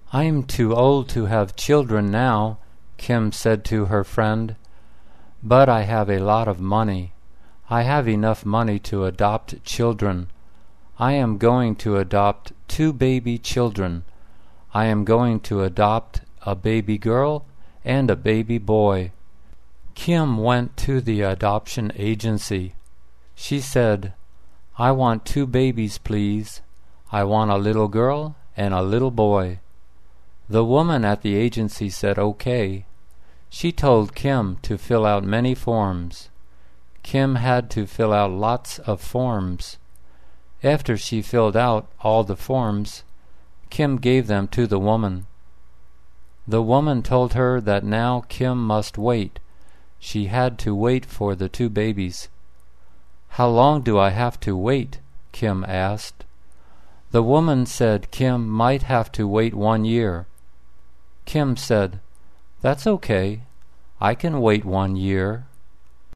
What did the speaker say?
"I'm too old to have children now," Kim said to her friend, "but I have a lot of money. I have enough money to adopt children. I am going to adopt 2 baby children. I am going to adopt a baby girl and a baby boy." Kim went to the adoption agency. She said, "I want 2 babies, please. I want a little girl and a little boy." The woman at the agency said okay. She told Kim to fill out many forms. Kim had to fill out lots of forms. After she filled out all the forms, Kim gave them to the woman. The woman told her that now Kim must wait. She had to wait for the 2 babies. "How long do I have to wait?" Kim asked. The woman said Kim might have to wait 1 year. Kim said, "That's okay. I can wait 1 year."